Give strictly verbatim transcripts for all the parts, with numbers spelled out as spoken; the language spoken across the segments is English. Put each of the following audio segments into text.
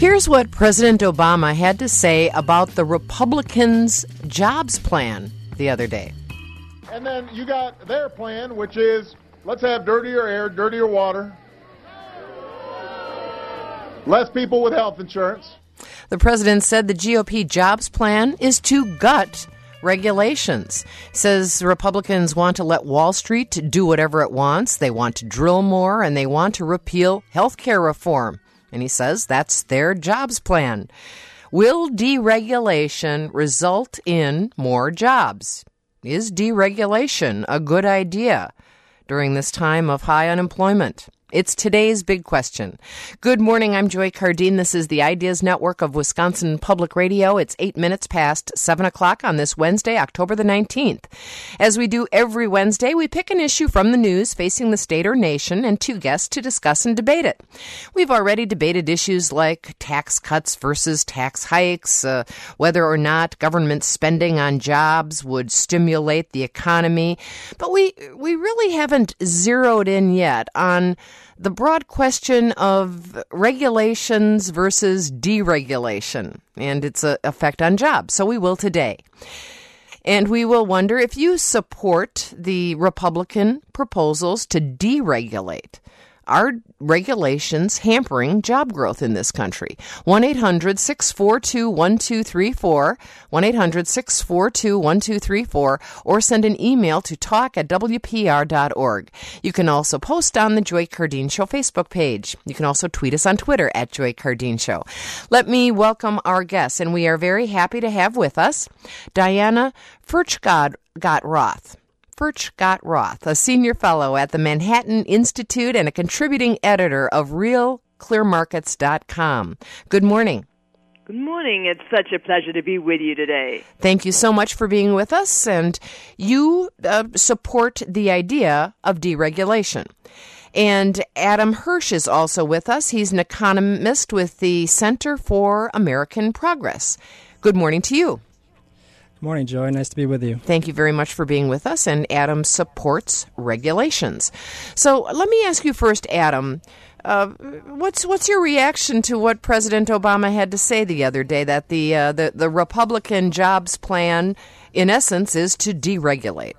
Here's what President Obama had to say about the Republicans' jobs plan the other day. And then you got their plan, which is let's have dirtier air, dirtier water, less people with health insurance. The president said the G O P jobs plan is to gut regulations. He says Republicans want to let Wall Street do whatever it wants. They want to drill more, and they want to repeal health care reform. And he says that's their jobs plan. Will deregulation result in more jobs? Is deregulation a good idea during this time of high unemployment? It's today's big question. Good morning, I'm Joy Cardine. This is the Ideas Network of Wisconsin Public Radio. It's eight minutes past seven o'clock on this Wednesday, October the nineteenth. As we do every Wednesday, we pick an issue from the news facing the state or nation and two guests to discuss and debate it. We've already debated issues like tax cuts versus tax hikes, uh, whether or not government spending on jobs would stimulate the economy, but we, we really haven't zeroed in yet on the broad question of regulations versus deregulation and its uh, effect on jobs. So we will today. And we will wonder if you support the Republican proposals to deregulate. Are regulations hampering job growth in this country? one eight hundred six four two one two three four, one eight hundred six four two one two three four, or send an email to talk at w p r dot org. You can also post on the Joy Cardine Show Facebook page. You can also tweet us on Twitter at Joy Cardine Show. Let me welcome our guests, and we are very happy to have with us Diana Furchtgott-Roth. Furchtgott-Roth, a senior fellow at the Manhattan Institute and a contributing editor of real clear markets dot com. Good morning. Good morning. It's such a pleasure to be with you today. Thank you so much for being with us. And you uh, support the idea of deregulation. And Adam Hirsch is also with us. He's an economist with the Center for American Progress. Good morning to you. Good morning, Joy. Nice to be with you. Thank you very much for being with us. And Adam supports regulations. So let me ask you first, Adam, uh, what's what's your reaction to what President Obama had to say the other day, that the uh, the, the Republican jobs plan, in essence, is to deregulate?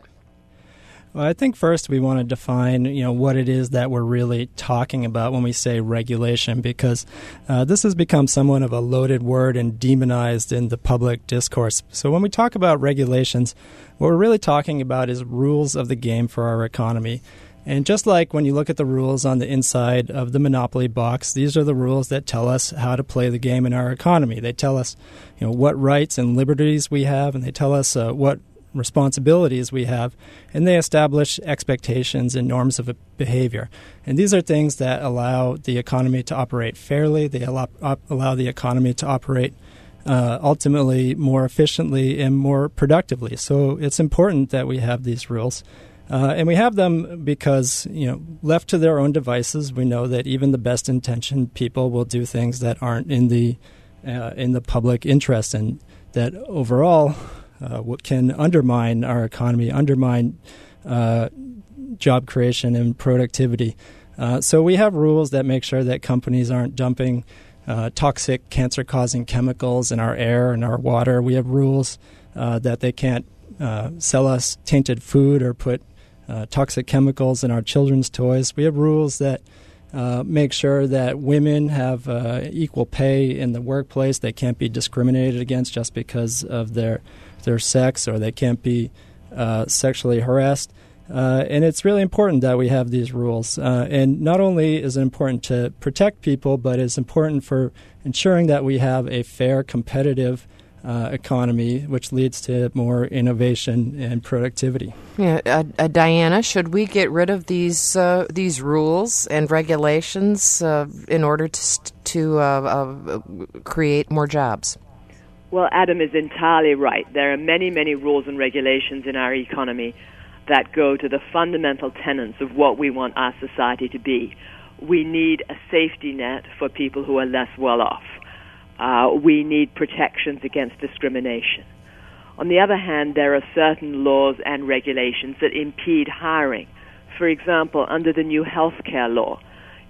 Well, I think first we want to define, you know, what it is that we're really talking about when we say regulation, because uh, this has become somewhat of a loaded word and demonized in the public discourse. So when we talk about regulations, what we're really talking about is rules of the game for our economy. And just like when you look at the rules on the inside of the Monopoly box, these are the rules that tell us how to play the game in our economy. They tell us, you know, what rights and liberties we have, and they tell us uh, what responsibilities we have, and they establish expectations and norms of behavior. And these are things that allow the economy to operate fairly. They allow, op, allow the economy to operate uh, ultimately more efficiently and more productively. So it's important that we have these rules. Uh, and we have them because, you know, left to their own devices, we know that even the best intentioned people will do things that aren't in the uh, in the public interest, and that overall Uh, what can undermine our economy, undermine uh, job creation and productivity. Uh, so we have rules that make sure that companies aren't dumping uh, toxic, cancer-causing chemicals in our air and our water. We have rules uh, that they can't uh, sell us tainted food or put uh, toxic chemicals in our children's toys. We have rules that Uh, make sure that women have uh, equal pay in the workplace. They can't be discriminated against just because of their their sex, or they can't be uh, sexually harassed. Uh, and it's really important that we have these rules. Uh, and not only is it important to protect people, but it's important for ensuring that we have a fair, competitive Uh, economy, which leads to more innovation and productivity. Yeah, uh, uh, Diana, should we get rid of these uh, these rules and regulations uh, in order to st- to uh, uh, create more jobs? Well, Adam is entirely right. There are many, many rules and regulations in our economy that go to the fundamental tenets of what we want our society to be. We need a safety net for people who are less well off. Uh, we need protections against discrimination. On the other hand, there are certain laws and regulations that impede hiring. For example, under the new health care law,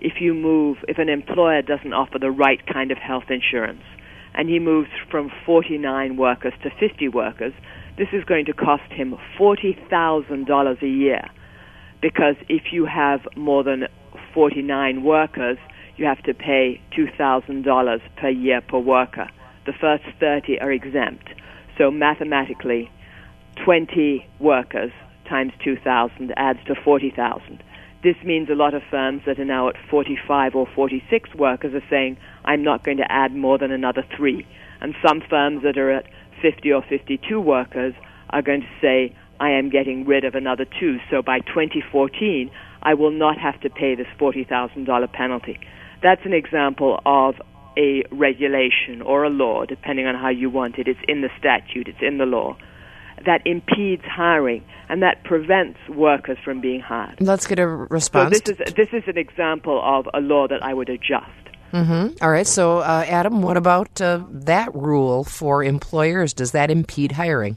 if you move, if an employer doesn't offer the right kind of health insurance, and he moves from forty-nine workers to fifty workers, this is going to cost him forty thousand dollars a year, because if you have more than forty-nine workers, you have to pay two thousand dollars per year per worker. The first thirty are exempt. So mathematically, twenty workers times two thousand adds to forty thousand. This means a lot of firms that are now at forty-five or forty-six workers are saying, I'm not going to add more than another three. And some firms that are at fifty or fifty-two workers are going to say, I am getting rid of another two. So by twenty fourteen, I will not have to pay this forty thousand dollars penalty. That's an example of a regulation or a law, depending on how you want it. It's in the statute, it's in the law, that impedes hiring and that prevents workers from being hired. Let's get a response. So this is this is an example of a law that I would adjust. Mm-hmm. All right. So, uh, Adam, what about uh, that rule for employers? Does that impede hiring?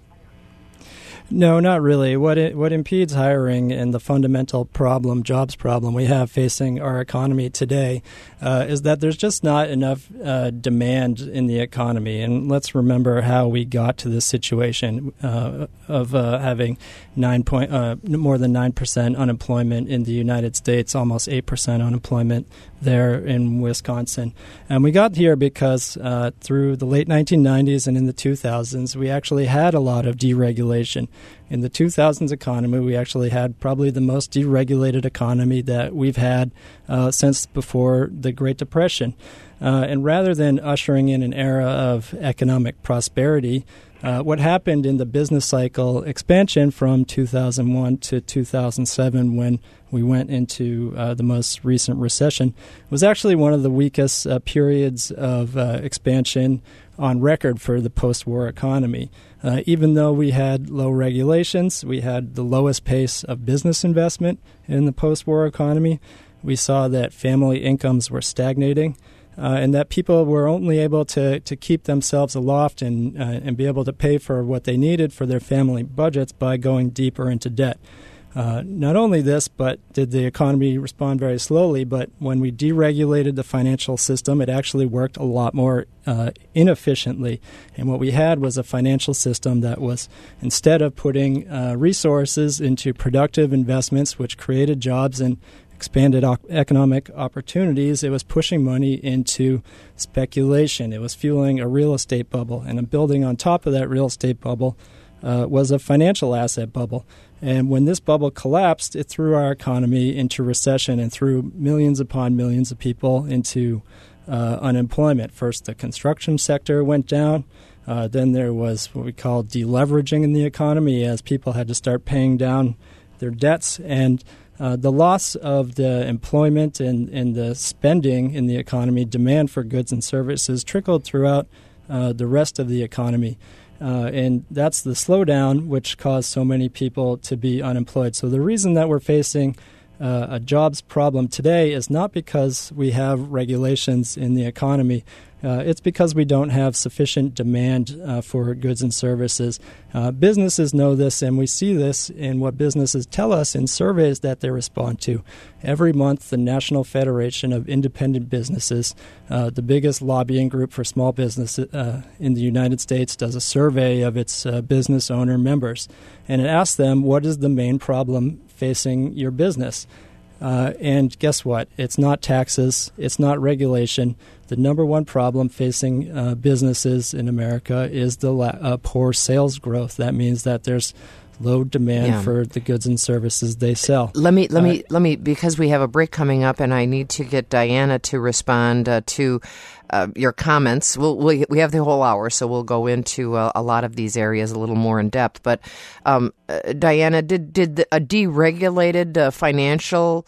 No, not really. What it, what impedes hiring and the fundamental problem, jobs problem we have facing our economy today uh, is that there's just not enough uh, demand in the economy. And let's remember how we got to this situation uh, of uh, having nine point uh, more than nine percent unemployment in the United States, almost eight percent unemployment there in Wisconsin. And we got here because uh, through the late nineteen nineties and in the two thousands, we actually had a lot of deregulation. In the two thousands economy, we actually had probably the most deregulated economy that we've had uh, since before the Great Depression. Uh, and rather than ushering in an era of economic prosperity, uh, what happened in the business cycle expansion from two thousand one to two thousand seven, when we went into uh, the most recent recession, was actually one of the weakest uh, periods of uh, expansion on record for the post-war economy. Uh, even though we had low regulations, we had the lowest pace of business investment in the post-war economy. We saw that family incomes were stagnating, uh, and that people were only able to, to keep themselves aloft and, uh, and be able to pay for what they needed for their family budgets by going deeper into debt. Uh, not only this, but did the economy respond very slowly, but when we deregulated the financial system, it actually worked a lot more uh, inefficiently. And what we had was a financial system that was, instead of putting uh, resources into productive investments, which created jobs and expanded o- economic opportunities, it was pushing money into speculation. It was fueling a real estate bubble. And building on top of that real estate bubble uh, was a financial asset bubble. And when this bubble collapsed, it threw our economy into recession and threw millions upon millions of people into uh, unemployment. First, the construction sector went down. Uh, then there was what we call deleveraging in the economy, as people had to start paying down their debts. And uh, the loss of the employment and, and the spending in the economy, demand for goods and services, trickled throughout uh, the rest of the economy. Uh, and that's the slowdown which caused so many people to be unemployed. So the reason that we're facing uh, a jobs problem today is not because we have regulations in the economy. Uh, it's because we don't have sufficient demand uh, for goods and services. Uh, businesses know this, and we see this in what businesses tell us in surveys that they respond to. Every month, the National Federation of Independent Businesses, uh, the biggest lobbying group for small business uh, in the United States, does a survey of its uh, business owner members. And it asks them, what is the main problem facing your business? Uh, and guess what? It's not taxes. It's not regulation. The number one problem facing uh, businesses in America is the la- uh, poor sales growth. That means that there's low demand yeah. for the goods and services they sell. Let me, let uh, me, let me, because we have a break coming up, and I need to get Diana to respond uh, to uh, your comments. We'll, we we have the whole hour, so we'll go into uh, a lot of these areas a little more in depth. But um, uh, Diana, did did the, a deregulated uh, financial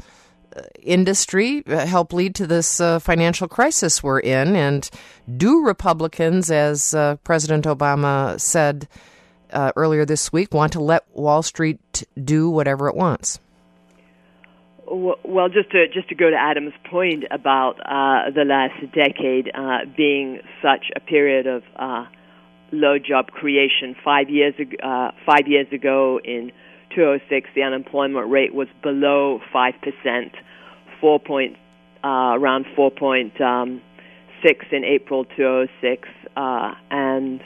industry help lead to this uh, financial crisis we're in? And do Republicans, as uh, President Obama said uh, earlier this week, want to let Wall Street do whatever it wants? Well, just to just to go to Adam's point about uh, the last decade uh, being such a period of uh, low job creation, five years ago, uh, five years ago in two thousand six, the unemployment rate was below five percent. four point uh, around four point six in April two thousand six, uh, and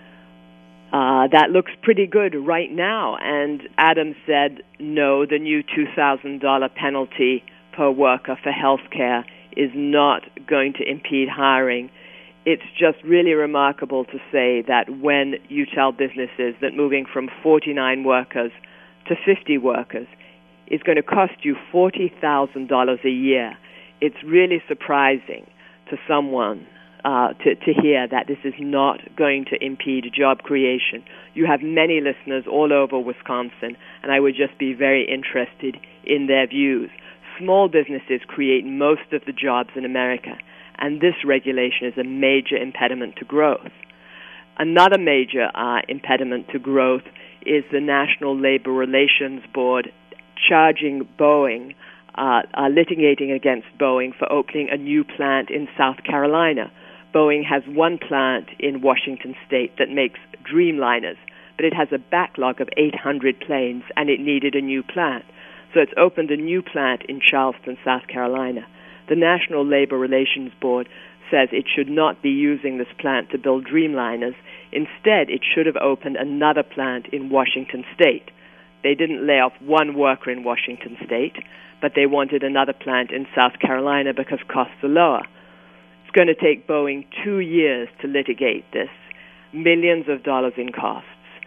uh, that looks pretty good right now. And Adam said, no, the new two thousand dollars penalty per worker for health care is not going to impede hiring. It's just really remarkable to say that when you tell businesses that moving from forty-nine workers to fifty workers is going to cost you forty thousand dollars a year, it's really surprising to someone uh, to, to hear that this is not going to impede job creation. You have many listeners all over Wisconsin, and I would just be very interested in their views. Small businesses create most of the jobs in America, and this regulation is a major impediment to growth. Another major uh, impediment to growth is the National Labor Relations Board charging Boeing, uh, uh, litigating against Boeing for opening a new plant in South Carolina. Boeing has one plant in Washington State that makes Dreamliners, but it has a backlog of eight hundred planes, and it needed a new plant. So it's opened a new plant in Charleston, South Carolina. The National Labor Relations Board says it should not be using this plant to build Dreamliners. Instead, it should have opened another plant in Washington State. They didn't lay off one worker in Washington State, but they wanted another plant in South Carolina because costs are lower. It's going to take Boeing two years to litigate this, millions of dollars in costs.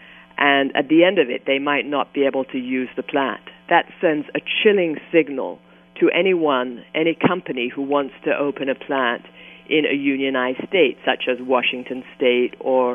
And at the end of it, they might not be able to use the plant. That sends a chilling signal to anyone, any company who wants to open a plant in a unionized state, such as Washington State or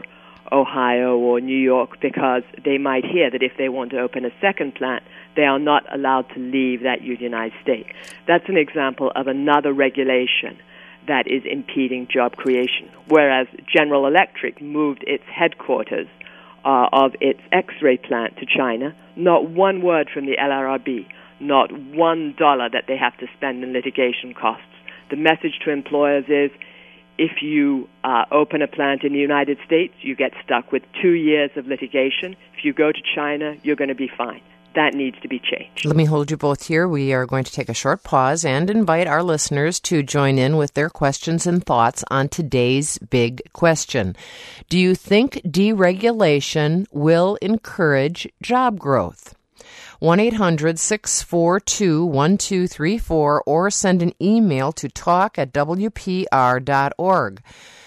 Ohio or New York, because they might hear that if they want to open a second plant, they are not allowed to leave that unionized state. That's an example of another regulation that is impeding job creation. Whereas General Electric moved its headquarters uh, of its X-ray plant to China, not one word from the L R R B, not one dollar that they have to spend in litigation costs. The message to employers is, if you uh, open a plant in the United States, you get stuck with two years of litigation. If you go to China, you're going to be fine. That needs to be changed. Let me hold you both here. We are going to take a short pause and invite our listeners to join in with their questions and thoughts on today's big question. Do you think deregulation will encourage job growth? one eight hundred six four two one two three four or send an email to talk at w p r dot org.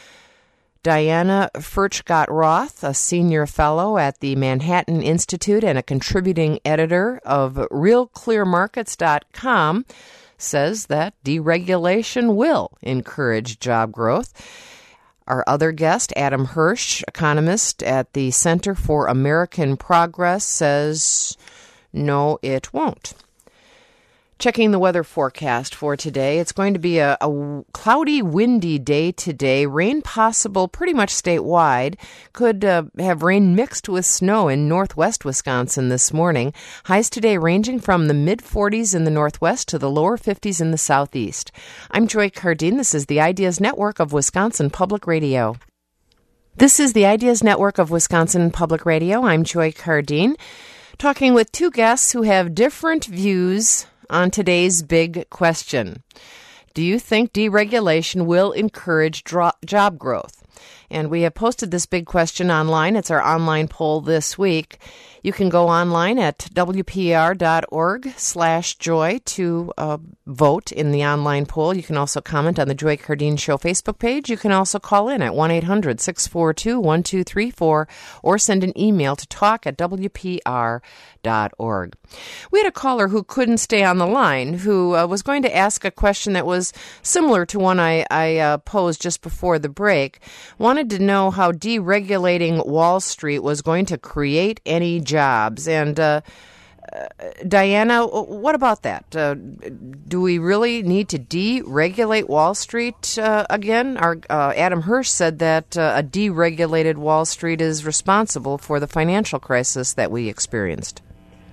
Diana Furchtgott-Roth, a senior fellow at the Manhattan Institute and a contributing editor of real clear markets dot com, says that deregulation will encourage job growth. Our other guest, Adam Hirsch, economist at the Center for American Progress, says no, it won't. Checking the weather forecast for today, it's going to be a, a cloudy, windy day today. Rain possible pretty much statewide. Could uh, have rain mixed with snow in northwest Wisconsin this morning. Highs today ranging from the mid forties in the northwest to the lower fifties in the southeast. I'm Joy Cardine. This is the Ideas Network of Wisconsin Public Radio. This is the Ideas Network of Wisconsin Public Radio. I'm Joy Cardine, talking with two guests who have different views on today's big question. Do you think deregulation will encourage dro- job growth? And we have posted this big question online. It's our online poll this week. You can go online at w p r dot org slash joy to uh, vote in the online poll. You can also comment on the Joy Cardine Show Facebook page. You can also call in at one eight hundred six four two one two three four or send an email to talk at w p r dot org. We had a caller who couldn't stay on the line who uh, was going to ask a question that was similar to one I, I uh, posed just before the break. Wanted to know how deregulating Wall Street was going to create any jobs. And uh, uh, Diana, what about that? Uh, do we really need to deregulate Wall Street uh, again? Our uh, Adam Hirsch said that uh, a deregulated Wall Street is responsible for the financial crisis that we experienced.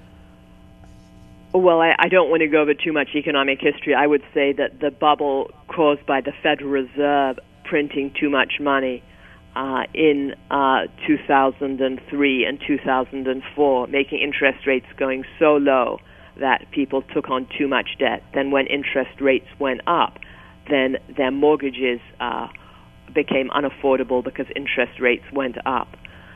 Well, I, I don't want to go over too much economic history. I would say that the bubble caused by the Federal Reserve printing too much money uh, in uh, two thousand three and two thousand four, making interest rates going so low that people took on too much debt. Then when interest rates went up, then their mortgages uh, became unaffordable because interest rates went up.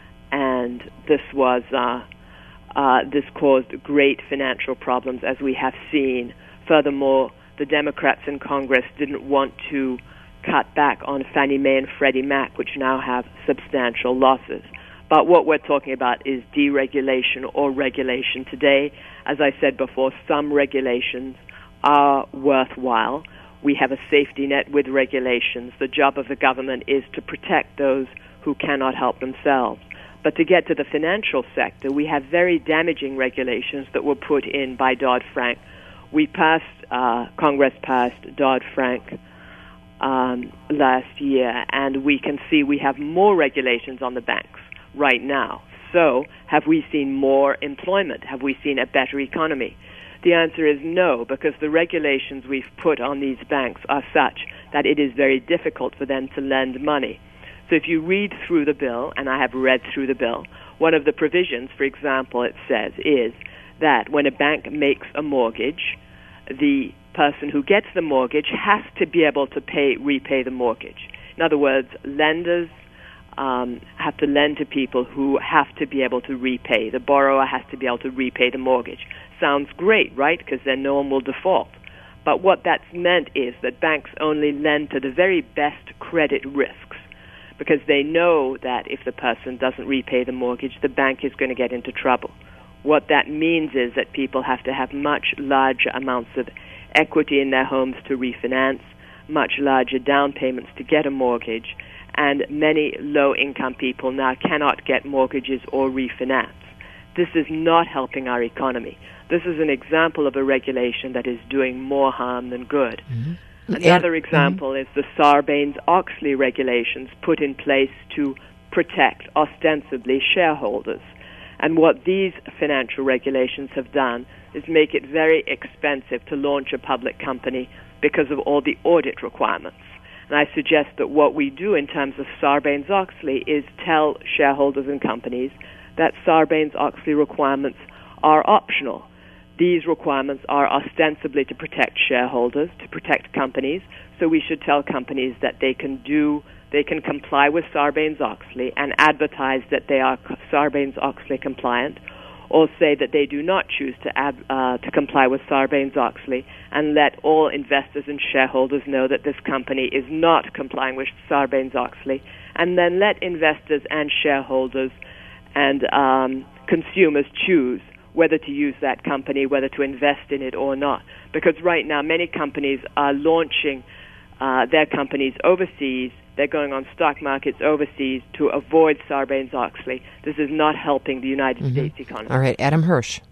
And this was uh, uh, this caused great financial problems, as we have seen. Furthermore, the Democrats in Congress didn't want to cut back on Fannie Mae and Freddie Mac, which now have substantial losses. But what we're talking about is deregulation or regulation today. As I said before, some regulations are worthwhile. We have a safety net with regulations. The job of the government is to protect those who cannot help themselves. But to get to the financial sector, we have very damaging regulations that were put in by Dodd-Frank. We passed, uh, Congress passed Dodd-Frank um, last year, and we can see we have more regulations on the banks right now. So, have we seen more employment? Have we seen a better economy? The answer is no, because the regulations we've put on these banks are such that it is very difficult for them to lend money. So if you read through the bill, and I have read through the bill, one of the provisions, for example, it says is that when a bank makes a mortgage, the person who gets the mortgage has to be able to pay repay the mortgage. In other words, lenders um, have to lend to people who have to be able to repay. The borrower has to be able to repay the mortgage. Sounds great, right? Because then no one will default. But what that's meant is that banks only lend to the very best credit risks, because they know that if the person doesn't repay the mortgage, the bank is going to get into trouble. What that means is that people have to have much larger amounts of equity in their homes to refinance, much larger down payments to get a mortgage, and many low-income people now cannot get mortgages or refinance. This is not helping our economy. This is an example of a regulation that is doing more harm than good. Mm-hmm. Another and, example mm-hmm. is the Sarbanes-Oxley regulations put in place to protect, ostensibly, shareholders. And what these financial regulations have done is make it very expensive to launch a public company because of all the audit requirements. And I suggest that what we do in terms of Sarbanes-Oxley is tell shareholders and companies that Sarbanes-Oxley requirements are optional. These requirements are ostensibly to protect shareholders, to protect companies, so we should tell companies that they can do, they can comply with Sarbanes-Oxley and advertise that they are Sarbanes-Oxley compliant, or say that they do not choose to ab, uh, to comply with Sarbanes-Oxley, and let all investors and shareholders know that this company is not complying with Sarbanes-Oxley, and then let investors and shareholders and um, consumers choose whether to use that company, whether to invest in it or not. Because right now, many companies are launching uh, their companies overseas. They're going on stock markets overseas to avoid Sarbanes-Oxley. This is not helping the United mm-hmm. States economy. All right, Adam Hirsch.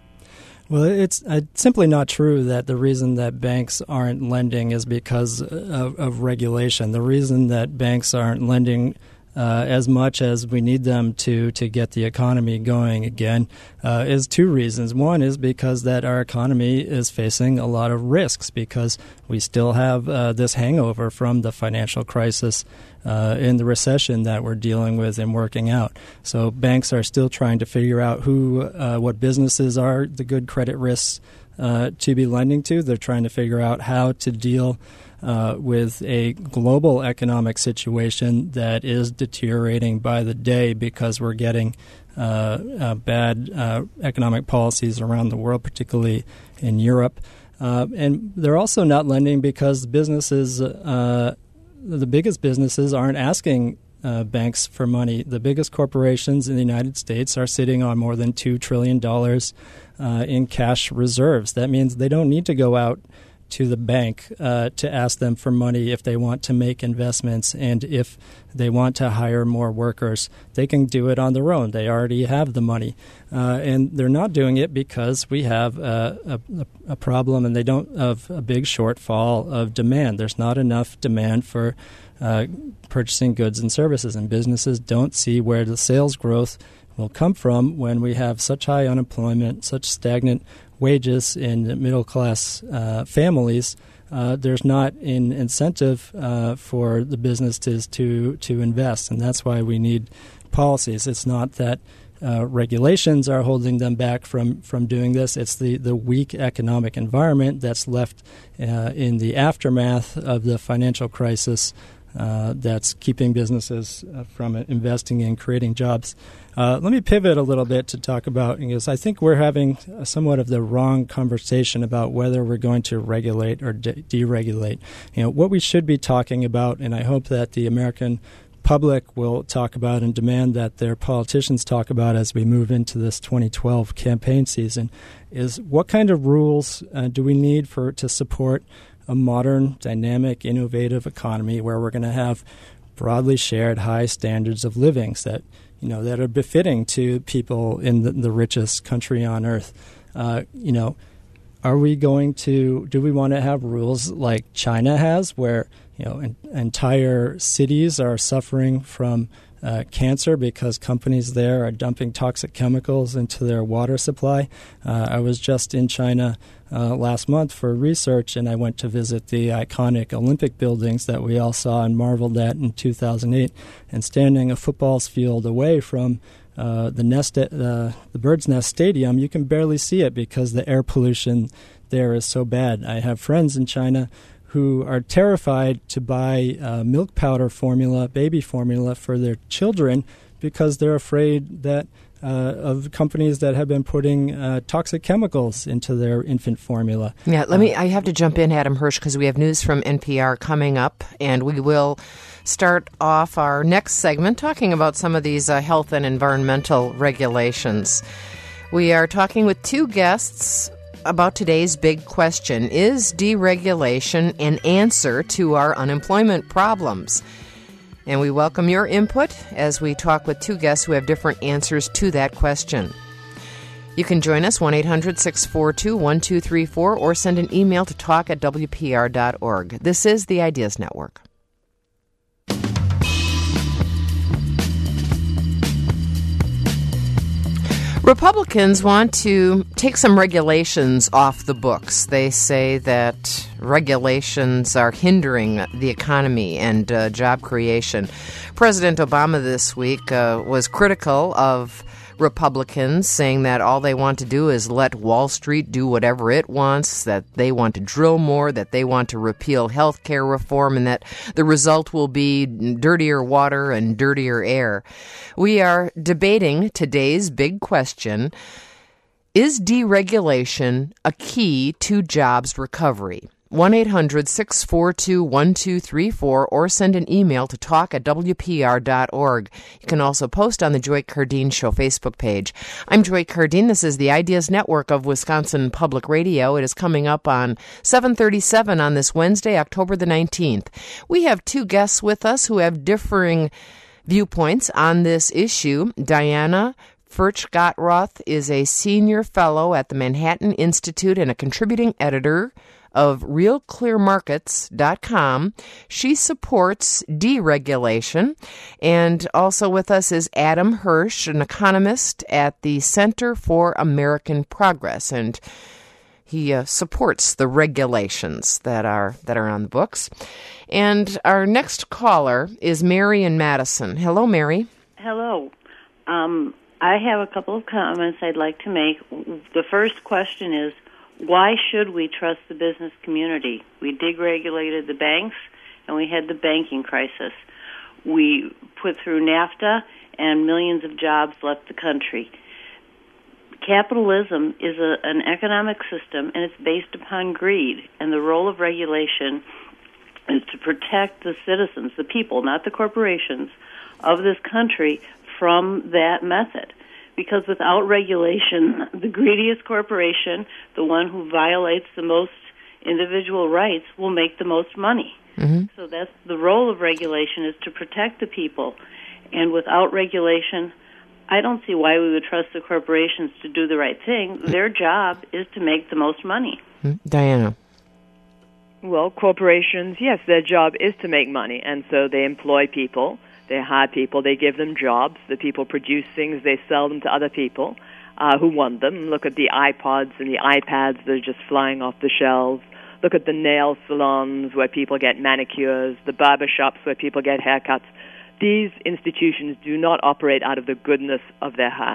Well, it's uh, simply not true that the reason that banks aren't lending is because of, of regulation. The reason that banks aren't lending Uh, as much as we need them to to get the economy going again uh, is two reasons. One is because that our economy is facing a lot of risks because we still have uh, this hangover from the financial crisis uh, in the recession that we're dealing with and working out. So banks are still trying to figure out who, uh, what businesses are the good credit risks uh, to be lending to. They're trying to figure out how to deal Uh, with a global economic situation that is deteriorating by the day because we're getting uh, uh, bad uh, economic policies around the world, particularly in Europe. Uh, and they're also not lending because businesses, uh, the biggest businesses, aren't asking uh, banks for money. The biggest corporations in the United States are sitting on more than two trillion dollars uh, in cash reserves. That means they don't need to go out to the bank uh, to ask them for money if they want to make investments and if they want to hire more workers. They can do it on their own. They already have the money. Uh, and they're not doing it because we have a, a, a problem and they don't of a big shortfall of demand. There's not enough demand for uh, purchasing goods and services, and businesses don't see where the sales growth will come from when we have such high unemployment, such stagnant wages in middle-class uh, families. Uh, there's not an incentive uh, for the businesses to to invest, and that's why we need policies. It's not that uh, regulations are holding them back from, from doing this. It's the, the weak economic environment that's left uh, in the aftermath of the financial crisis uh, that's keeping businesses uh, from investing in creating jobs. Uh, let me pivot a little bit to talk about, because I think we're having somewhat of the wrong conversation about whether we're going to regulate or de- deregulate. You know, what we should be talking about, and I hope that the American public will talk about and demand that their politicians talk about as we move into this twenty twelve campaign season, is what kind of rules uh, do we need for to support a modern, dynamic, innovative economy where we're going to have broadly shared high standards of living that you know that are befitting to people in the, the richest country on earth. Uh, you know, are we going to? Do we want to have rules like China has, where you know en- entire cities are suffering from uh, cancer because companies there are dumping toxic chemicals into their water supply? Uh, I was just in China uh, last month for research, and I went to visit the iconic Olympic buildings that we all saw and marveled at in two thousand eight. And standing a football field away from uh, the nest, uh, the Bird's Nest Stadium, you can barely see it because the air pollution there is so bad. I have friends in China who are terrified to buy uh, milk powder formula, baby formula for their children because they're afraid that uh, of companies that have been putting uh, toxic chemicals into their infant formula. Yeah, let me. I have to jump in, Adam Hirsch, because we have news from N P R coming up, and we will start off our next segment talking about some of these uh, health and environmental regulations. We are talking with two guests about today's big question: is deregulation an answer to our unemployment problems? And we welcome your input as we talk with two guests who have different answers to that question. You can join us, one eight hundred six four two one two three four, or send an email to talk at w p r dot org. This is the Ideas Network. Republicans want to take some regulations off the books. They say that regulations are hindering the economy and uh, job creation. President Obama this week uh, was critical of Republicans, saying that all they want to do is let Wall Street do whatever it wants, that they want to drill more, that they want to repeal health care reform, and that the result will be dirtier water and dirtier air. We are debating today's big question: is deregulation a key to jobs recovery? one eight hundred six four two one two three four, or send an email to talk at w p r dot org. You can also post on the Joy Cardine Show Facebook page. I'm Joy Cardine. This is the Ideas Network of Wisconsin Public Radio. It is coming up on seven thirty-seven on this Wednesday, October the nineteenth. We have two guests with us who have differing viewpoints on this issue. Diana Furch-Gottroth is a senior fellow at the Manhattan Institute and a contributing editor of real clear markets dot com. She supports deregulation. And also with us is Adam Hirsch, an economist at the Center for American Progress, and he uh, supports the regulations that are that are on the books. And our next caller is Mary in Madison. Hello, Mary. Hello. Um, I have a couple of comments I'd like to make. The first question is, why should we trust the business community? We deregulated the banks, and we had the banking crisis. We put through NAFTA, and millions of jobs left the country. Capitalism is a, an economic system, and it's based upon greed, and the role of regulation is to protect the citizens, the people, not the corporations, of this country from that method. Because without regulation, the greediest corporation, the one who violates the most individual rights, will make the most money. Mm-hmm. So that's the role of regulation, is to protect the people. And without regulation, I don't see why we would trust the corporations to do the right thing. Their job is to make the most money. Mm-hmm. Diana. Well, corporations, yes, their job is to make money, and so they employ people. They hire people, they give them jobs, the people produce things, they sell them to other people uh, who want them. Look at the iPods and the iPads that are just flying off the shelves. Look at the nail salons where people get manicures, the barber shops where people get haircuts. These institutions do not operate out of the goodness of their heart.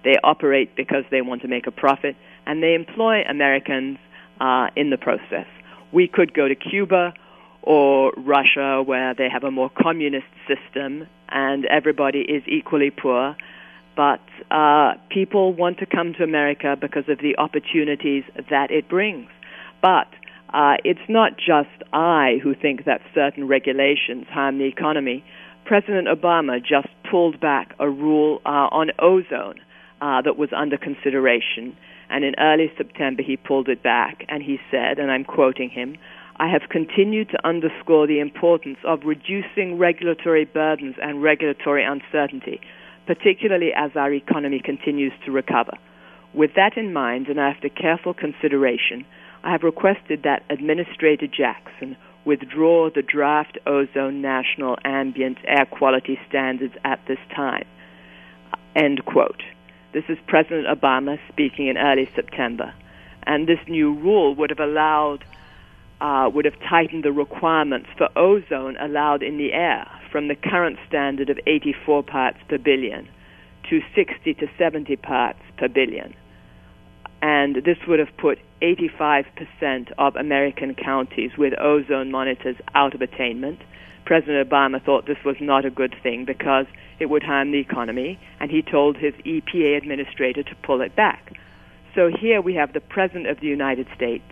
They operate because they want to make a profit, and they employ Americans uh, in the process. We could go to Cuba or Russia, where they have a more communist system and everybody is equally poor. But uh, people want to come to America because of the opportunities that it brings. But uh, it's not just I who think that certain regulations harm the economy. President Obama just pulled back a rule uh, on ozone uh, that was under consideration. And in early September, he pulled it back, and he said, and I'm quoting him, "I have continued to underscore the importance of reducing regulatory burdens and regulatory uncertainty, particularly as our economy continues to recover. With that in mind, and after careful consideration, I have requested that Administrator Jackson withdraw the draft ozone national ambient air quality standards at this time." End quote. This is President Obama speaking in early September. And this new rule would have allowed, uh, would have tightened the requirements for ozone allowed in the air from the current standard of eighty-four parts per billion to sixty to seventy parts per billion. And this would have put eighty-five percent of American counties with ozone monitors out of attainment. President Obama thought this was not a good thing because it would harm the economy, and he told his E P A administrator to pull it back. So here we have the President of the United States,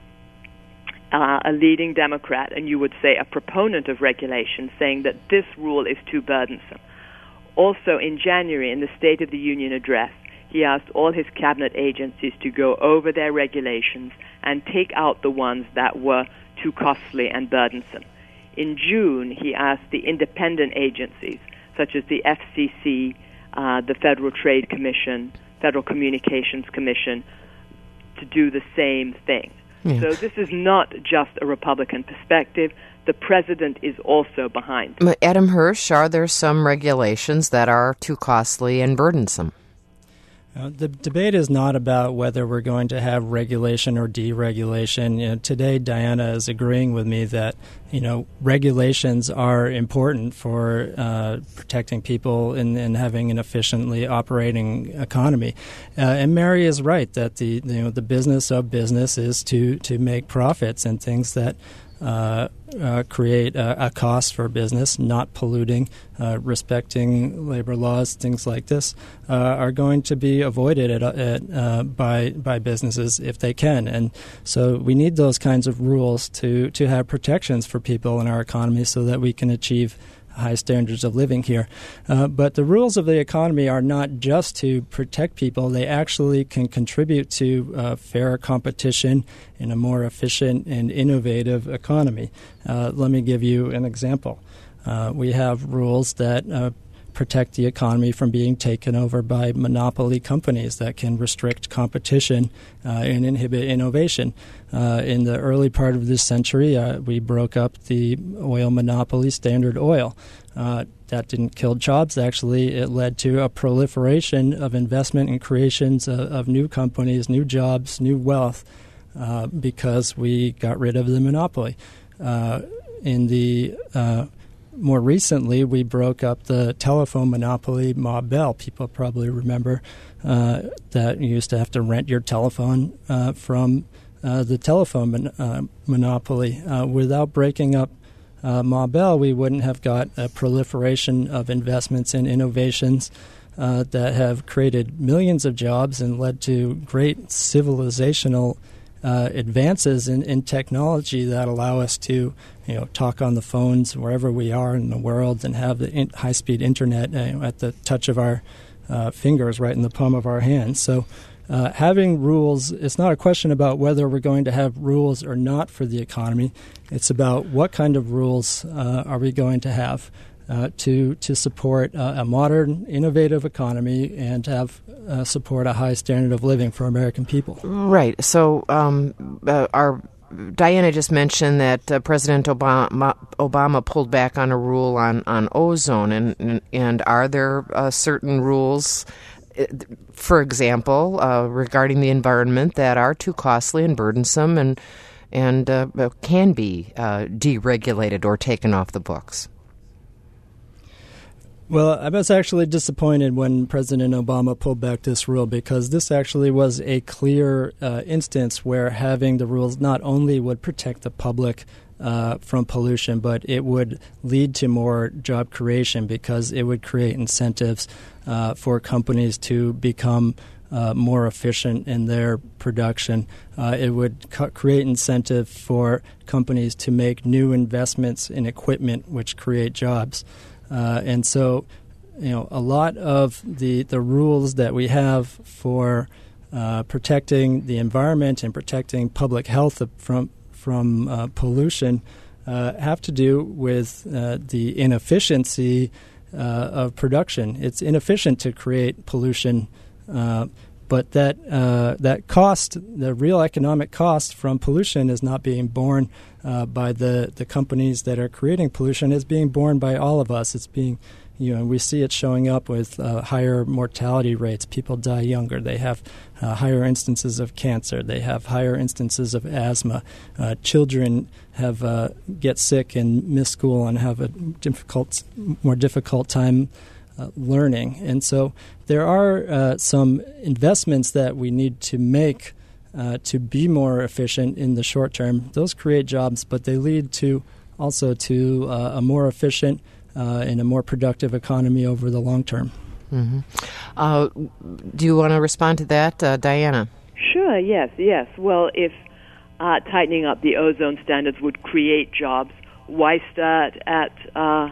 uh, a leading Democrat, and you would say a proponent of regulation, saying that this rule is too burdensome. Also in January, in the State of the Union address, he asked all his cabinet agencies to go over their regulations and take out the ones that were too costly and burdensome. In June, he asked the independent agencies, such as the F C C, uh, the Federal Trade Commission, Federal Communications Commission, to do the same thing. Yeah. So this is not just a Republican perspective. The president is also behind. Adam Hirsch, are there some regulations that are too costly and burdensome? Uh, the debate is not about whether we're going to have regulation or deregulation. You know, today, Diana is agreeing with me that you know regulations are important for uh, protecting people and, and having an efficiently operating economy. Uh, and Mary is right that the you know the business of business is to to make profits, and things that Uh, uh, create a, a cost for business, not polluting, uh, respecting labor laws, things like this, uh, are going to be avoided at, at, uh, by by businesses if they can. And so we need those kinds of rules to, to have protections for people in our economy so that we can achieve high standards of living here. Uh, but the rules of the economy are not just to protect people. They actually can contribute to uh, fairer competition in a more efficient and innovative economy. Uh, let me give you an example. Uh, we have rules that uh, protect the economy from being taken over by monopoly companies that can restrict competition uh, and inhibit innovation. Uh, in the early part of this century, uh, we broke up the oil monopoly, Standard Oil. Uh, that didn't kill jobs. Actually, it led to a proliferation of investment and creations of, of new companies, new jobs, new wealth, uh, because we got rid of the monopoly. Uh, in the uh, More recently, we broke up the telephone monopoly, Ma Bell. People probably remember uh, that you used to have to rent your telephone uh, from uh, the telephone mon- uh, monopoly. Uh, without breaking up uh, Ma Bell, we wouldn't have got a proliferation of investments and innovations uh, that have created millions of jobs and led to great civilizational Uh, advances in, in technology that allow us to, you know, talk on the phones wherever we are in the world and have the in- high-speed internet uh, at the touch of our uh, fingers, right in the palm of our hands. So uh, having rules, it's not a question about whether we're going to have rules or not for the economy. It's about what kind of rules uh, are we going to have uh, to to support uh, a modern, innovative economy and have uh, support a high standard of living for American people. Right. So um, uh, our Diana just mentioned that uh, President Obama, Obama pulled back on a rule on, on ozone, and, and, and are there uh, certain rules, for example, uh, regarding the environment that are too costly and burdensome and, and uh, can be uh, deregulated or taken off the books? Well, I was actually disappointed when President Obama pulled back this rule, because this actually was a clear uh, instance where having the rules not only would protect the public uh, from pollution, but it would lead to more job creation, because it would create incentives uh, for companies to become uh, more efficient in their production. Uh, it would co- create incentive for companies to make new investments in equipment, which create jobs. Uh, and so, you know, a lot of the, the rules that we have for uh, protecting the environment and protecting public health from from uh, pollution uh, have to do with uh, the inefficiency uh, of production. It's inefficient to create pollution, uh, but that uh, that cost, the real economic cost from pollution, is not being borne uh, by the, the companies that are creating pollution. It's being borne by all of us. It's being, you know, we see it showing up with uh, higher mortality rates. People die younger. They have uh, higher instances of cancer. They have higher instances of asthma. Uh, children have uh, get sick and miss school and have a difficult, more difficult time Uh, learning. And so there are uh, some investments that we need to make uh, to be more efficient in the short term. Those create jobs, but they lead to also to uh, a more efficient uh, and a more productive economy over the long term. Mm-hmm. Uh, do you want to respond to that, uh, Diana? Sure, yes, yes. Well, if uh, tightening up the ozone standards would create jobs, why start at uh,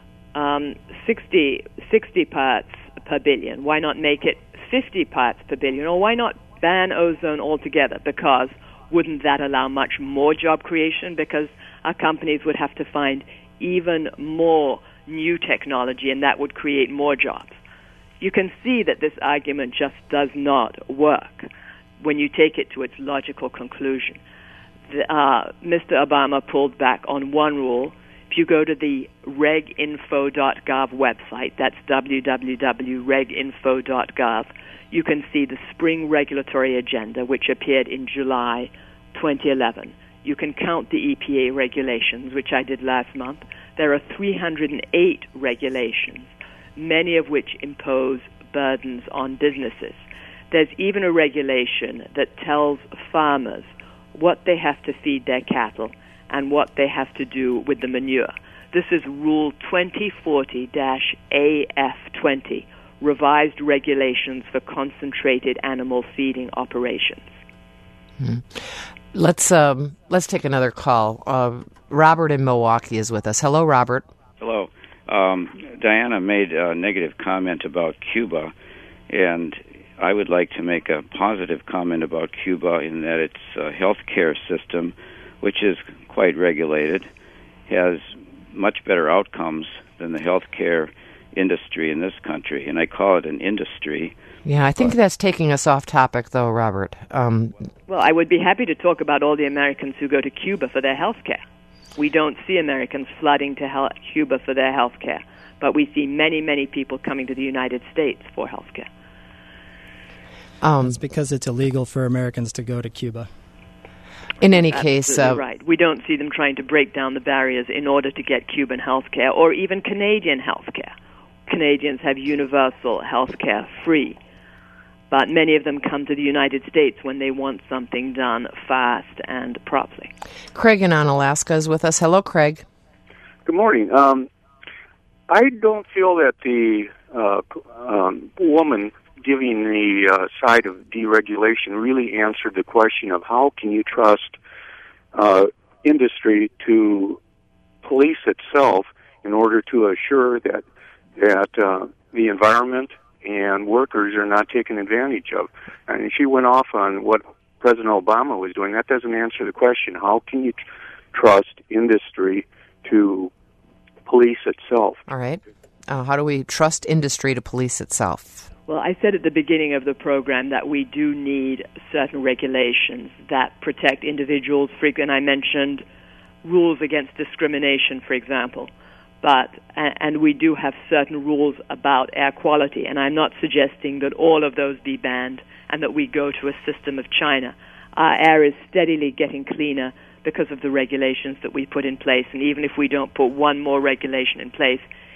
um, sixty, sixty parts per billion? Why not make it fifty parts per billion? Or why not ban ozone altogether? Because wouldn't that allow much more job creation? Because our companies would have to find even more new technology, and that would create more jobs. You can see that this argument just does not work when you take it to its logical conclusion. The, uh, Mister Obama pulled back on one rule. If you go to the reg info dot gov website, that's w w w dot reg info dot gov, you can see the spring regulatory agenda, which appeared in July twenty eleven. You can count the E P A regulations, which I did last month. There are three hundred eight regulations, many of which impose burdens on businesses. There's even a regulation that tells farmers what they have to feed their cattle and what they have to do with the manure. This is Rule twenty forty dash A F twenty, Revised Regulations for Concentrated Animal Feeding Operations. Hmm. Let's um, let's take another call. Uh, Robert in Milwaukee is with us. Hello, Robert. Hello. Um, Diana made a negative comment about Cuba, and I would like to make a positive comment about Cuba in that its uh, health care system, which is quite regulated, has much better outcomes than the healthcare industry in this country, and I call it an industry. Yeah, I think that's taking us off topic, though, Robert. Um, well, I would be happy to talk about all the Americans who go to Cuba for their health care. We don't see Americans flooding to hel- Cuba for their health care, but we see many, many people coming to the United States for health care. Um, it's because it's illegal for Americans to go to Cuba. In any case, uh, right. We don't see them trying to break down the barriers in order to get Cuban health care or even Canadian health care. Canadians have universal health care free, but many of them come to the United States when they want something done fast and properly. Craig in Alaska is with us. Hello, Craig. Good morning. Um, I don't feel that the uh, um, woman giving the uh, side of deregulation really answered the question of how can you trust uh, industry to police itself in order to assure that that uh, the environment and workers are not taken advantage of. And she went off on what President Obama was doing. That doesn't answer the question. How can you tr- trust industry to police itself? All right. Uh, how do we trust industry to police itself? Well, I said at the beginning of the program that we do need certain regulations that protect individuals. And I mentioned rules against discrimination, for example. But and we do have certain rules about air quality, and I'm not suggesting that all of those be banned and that we go to a system of China. Our air is steadily getting cleaner because of the regulations that we put in place, and even if we don't put one more regulation in place,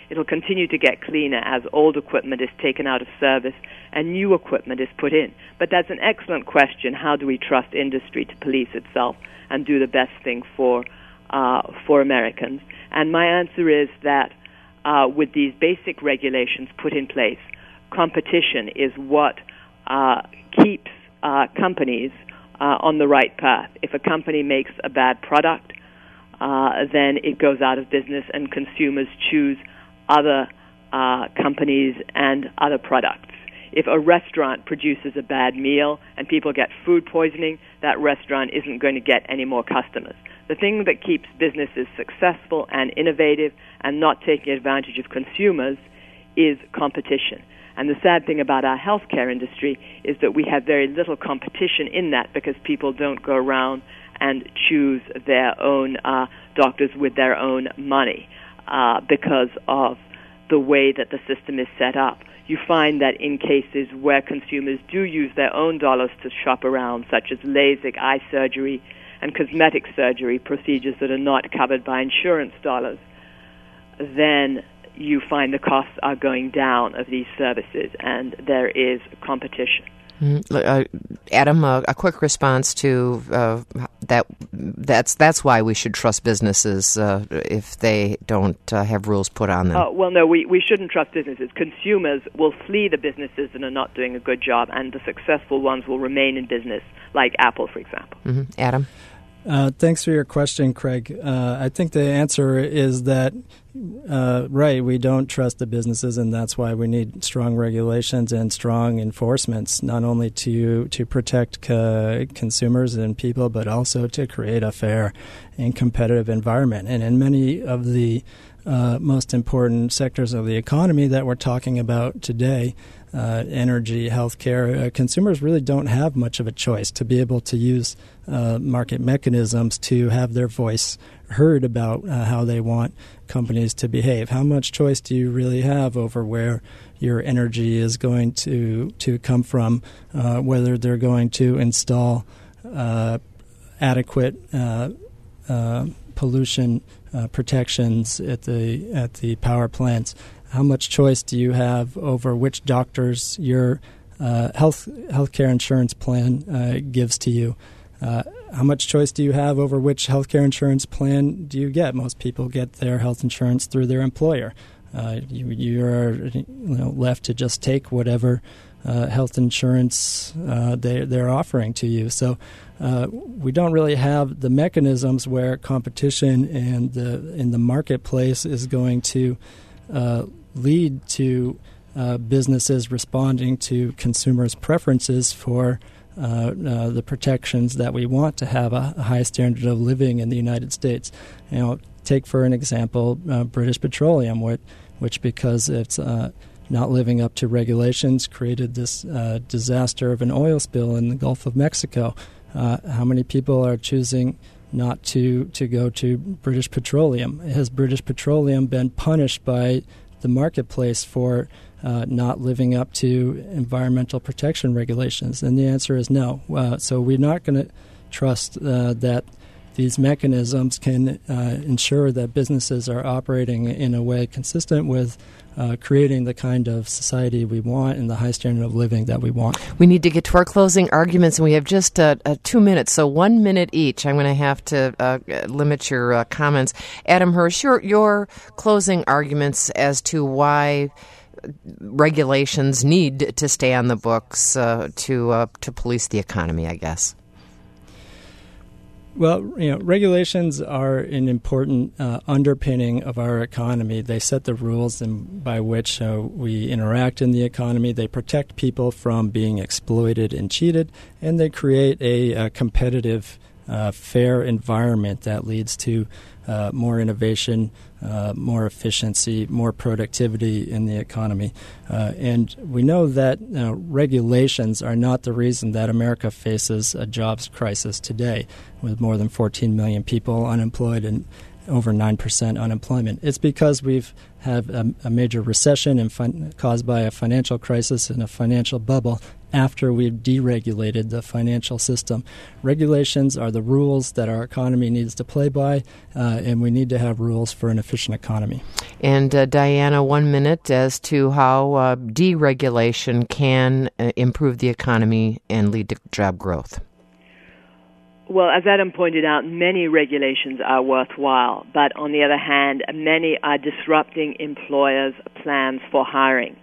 It'll continue to get cleaner as old equipment is taken out of service and new equipment is put in. But that's an excellent question. How do we trust industry to police itself and do the best thing for uh, for Americans? And my answer is that uh, with these basic regulations put in place, competition is what uh, keeps uh, companies uh, on the right path. If a company makes a bad product, uh, then it goes out of business and consumers choose other uh, companies and other products. If a restaurant produces a bad meal and people get food poisoning, that restaurant isn't going to get any more customers. The thing that keeps businesses successful and innovative and not taking advantage of consumers is competition. And the sad thing about our healthcare industry is that we have very little competition in that because people don't go around and choose their own uh, doctors with their own money uh, because of the way that the system is set up. You find that in cases where consumers do use their own dollars to shop around, such as LASIK, eye surgery, and cosmetic surgery, procedures that are not covered by insurance dollars, then you find the costs are going down of these services, and there is competition. Mm-hmm. Uh, Adam, uh, a quick response to uh, that. That's that's why we should trust businesses uh, if they don't uh, have rules put on them. Oh, well, no, we, we shouldn't trust businesses. Consumers will flee the businesses that are not doing a good job, and the successful ones will remain in business, like Apple, for example. Mm-hmm. Adam? Uh, thanks for your question, Craig. Uh, I think the answer is that, uh, right, we don't trust the businesses, and that's why we need strong regulations and strong enforcements, not only to to protect uh, consumers and people, but also to create a fair and competitive environment. And in many of the uh, most important sectors of the economy that we're talking about today, Uh, energy, healthcare, uh, consumers really don't have much of a choice to be able to use uh, market mechanisms to have their voice heard about uh, how they want companies to behave. How much choice do you really have over where your energy is going to to come from, uh, whether they're going to install uh, adequate uh, uh, pollution uh, protections at the at the power plants? How much choice do you have over which doctors your uh, health healthcare insurance plan uh, gives to you? Uh, how much choice do you have over which healthcare insurance plan do you get? Most people get their health insurance through their employer. Uh, you you're you know, left to just take whatever uh, health insurance uh, they they're offering to you. So uh, we don't really have the mechanisms where competition and the in the marketplace is going to Uh, lead to uh, businesses responding to consumers' preferences for uh, uh, the protections that we want to have a, a high standard of living in the United States. You know, take for an example uh, British Petroleum, which, which because it's uh, not living up to regulations, created this uh, disaster of an oil spill in the Gulf of Mexico. Uh, how many people are choosing not to, to go to British Petroleum? Has British Petroleum been punished by the marketplace for uh, not living up to environmental protection regulations? And the answer is no. Uh, so we're not going to trust uh, that these mechanisms can uh, ensure that businesses are operating in a way consistent with uh, creating the kind of society we want and the high standard of living that we want. We need to get to our closing arguments, and we have just uh, uh, two minutes, so one minute each. I'm going to have to uh, limit your uh, comments. Adam Hirsch, your, your closing arguments as to why regulations need to stay on the books uh, to uh, to police the economy, I guess. Well, you know, regulations are an important uh, underpinning of our economy. They set the rules in, by which uh, we interact in the economy. They protect people from being exploited and cheated, and they create a, a competitive, uh, fair environment that leads to uh, more innovation, uh, more efficiency, more productivity in the economy. Uh, and we know that uh, regulations are not the reason that America faces a jobs crisis today, with more than fourteen million people unemployed and over nine percent unemployment. It's because we've had a, a major recession and fin- caused by a financial crisis and a financial bubble after we've deregulated the financial system. Regulations are the rules that our economy needs to play by, uh, and we need to have rules for an efficient economy. And uh, Diana, one minute as to how uh, deregulation can uh, improve the economy and lead to job growth. Well, as Adam pointed out, many regulations are worthwhile, but on the other hand, many are disrupting employers' plans for hiring.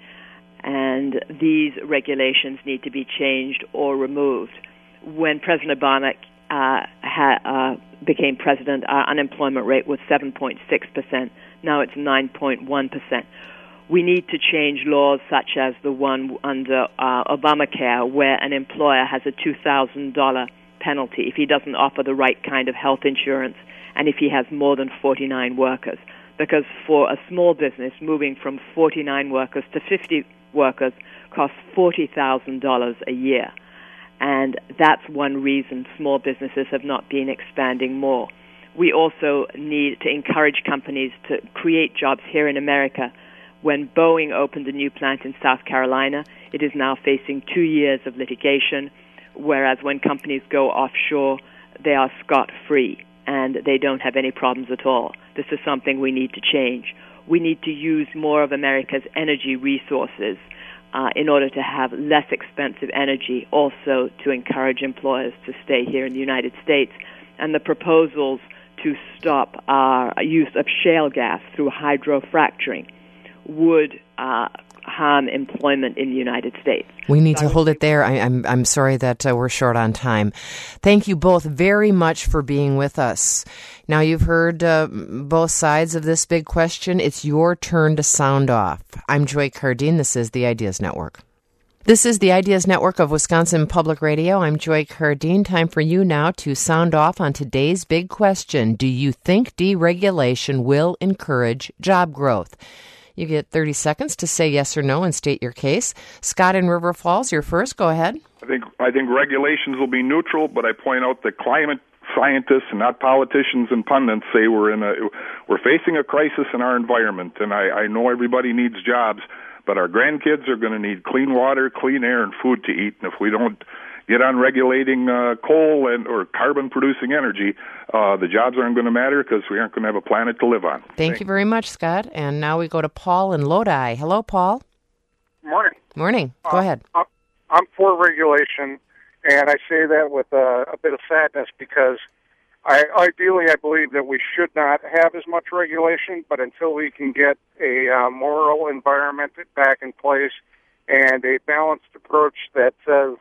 And these regulations need to be changed or removed. When President Obama uh, ha, uh, became president, our unemployment rate was seven point six percent. Now it's nine point one percent. We need to change laws such as the one under uh, Obamacare, where an employer has a two thousand dollars penalty if he doesn't offer the right kind of health insurance and if he has more than forty-nine workers. Because for a small business, moving from forty-nine workers to fifty workers costs forty thousand dollars a year. And that's one reason small businesses have not been expanding more. We also need to encourage companies to create jobs here in America. When Boeing opened a new plant in South Carolina, it is now facing two years of litigation, whereas when companies go offshore, they are scot-free and they don't have any problems at all. This is something we need to change. We need to use more of America's energy resources uh, in order to have less expensive energy, also to encourage employers to stay here in the United States. And the proposals to stop our use of shale gas through hydrofracturing would uh, harm employment in the United States. We need so to hold it there. I, I'm I'm sorry that uh, we're short on time. Thank you both very much for being with us. Now you've heard uh, both sides of this big question. It's your turn to sound off. I'm Joy Cardine. This is the Ideas Network. This is the Ideas Network of Wisconsin Public Radio. I'm Joy Cardine. Time for you now to sound off on today's big question. Do you think deregulation will encourage job growth? You get thirty seconds to say yes or no and state your case. Scott in River Falls, you're first. Go ahead. I think I think regulations will be neutral, but I point out that climate scientists and not politicians and pundits say we're in a we're facing a crisis in our environment, and I, I know everybody needs jobs, but our grandkids are going to need clean water, clean air, and food to eat. And if we don't get on regulating uh, coal and or carbon-producing energy, uh, the jobs aren't going to matter because we aren't going to have a planet to live on. Thank Thanks. you very much, Scott. And now we go to Paul in Lodi. Hello, Paul. Morning. Morning. Go uh, ahead. I'm for regulation, and I say that with uh, a bit of sadness because I, ideally I believe that we should not have as much regulation, but until we can get a uh, moral environment back in place and a balanced approach that says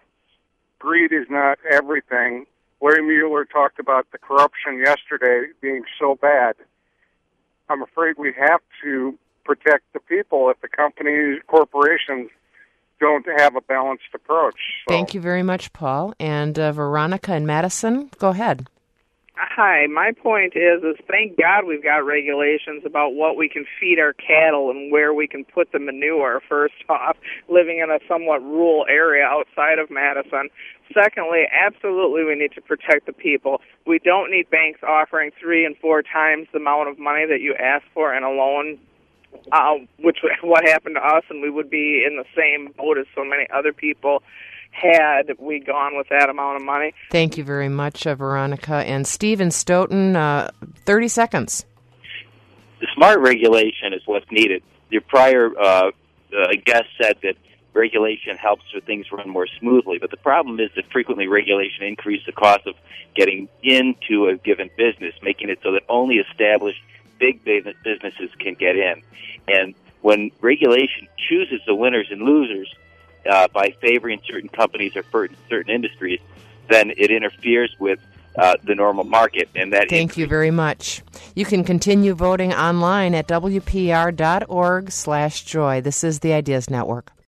greed is not everything. Larry Mueller talked about the corruption yesterday being so bad. I'm afraid we have to protect the people if the companies, corporations don't have a balanced approach. So. Thank you very much, Paul. And uh, Veronica in Madison, go ahead. Hi, my point is, is thank God we've got regulations about what we can feed our cattle and where we can put the manure, first off, living in a somewhat rural area outside of Madison. Secondly, absolutely we need to protect the people. We don't need banks offering three and four times the amount of money that you ask for in a loan, uh, which what happened to us, and we would be in the same boat as so many other people had we gone with that amount of money. Thank you very much, uh, Veronica. And Steve in Stoughton, uh, thirty seconds. The smart regulation is what's needed. Your prior uh, uh, guest said that regulation helps for things run more smoothly, but the problem is that frequently regulation increases the cost of getting into a given business, making it so that only established big businesses can get in. And when regulation chooses the winners and losers, Uh, by favoring certain companies or certain industries, then it interferes with uh, the normal market. And that Thank you very much. You can continue voting online at W P R dot org slash joy. This is the Ideas Network.